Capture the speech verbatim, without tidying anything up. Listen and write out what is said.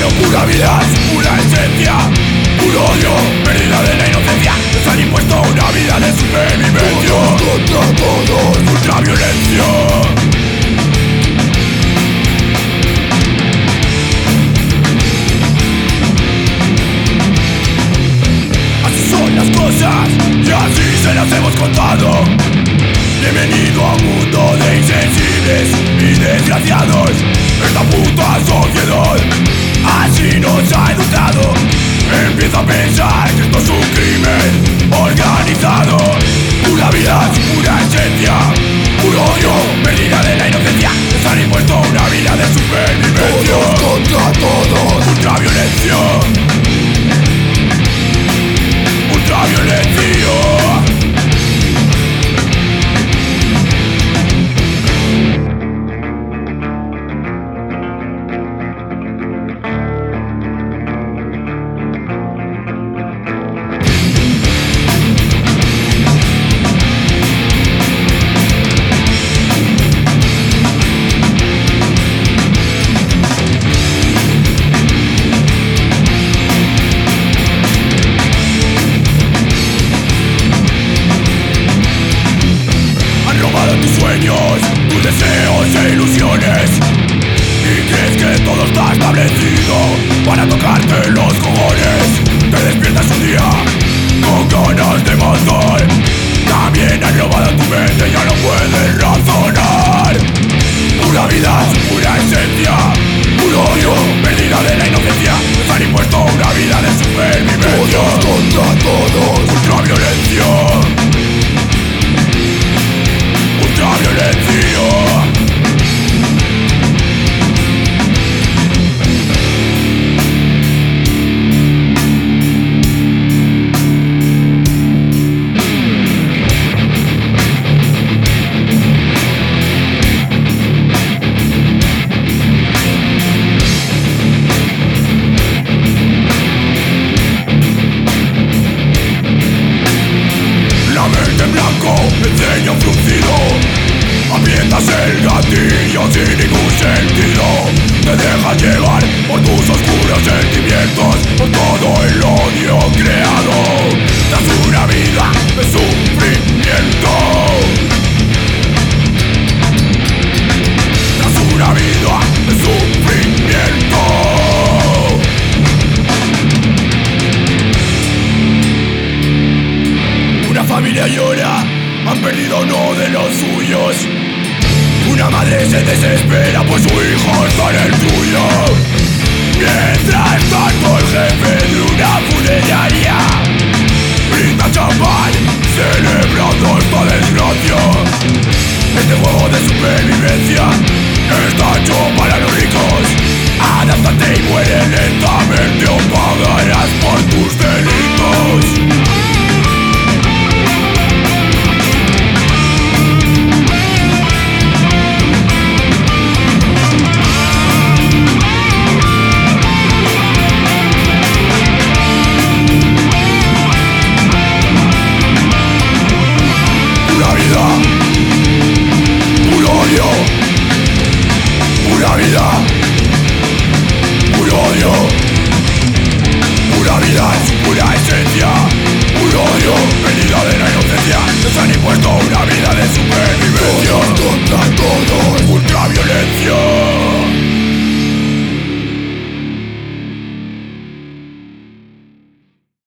Pura vida, pura esencia, puro odio, pérdida de la inocencia. Nos han impuesto una vida de supervivencia. Todos contra todos, ultraviolencia. Así son las cosas y así se las hemos contado. Bienvenido a un mundo de insensibles y desgraciados. Esta puta sociedad así nos ha educado. Empieza a pensar que esto es un crimen organizado. Pura vida, pura esencia, puro odio, pérdida de la inocencia. Nos han impuesto una vida de supervivencia. Todos contra todos, ultraviolencia. Ultraviolencia. Tus deseos e ilusiones, y crees que todo está establecido para tocarte los cojones. Te despiertas un día con ganas de matar. También han robado tu mente, ya no puedes razonar. Pura vida, pura esencia, puro odio, pérdida de la inocencia. Nos han impuesto una vida de supervivencia. Todos contra todos, ultraviolencia. Ultraviolencia. El ceño fruncido, aprietas el gatillo sin ningún sentido. Te dejas llevar por tus oscuros sentimientos, por todo el odio creado. Tras una vida de sufrimiento, tras una vida de sufrimiento. Una familia llora, han perdido uno de los suyos. Una madre se desespera pues su hijo está en el tuyo. Mientras tanto el jefe de una funeraria brinda champán celebrando esta desgracia. Este juego de supervivencia está hecho para los ricos.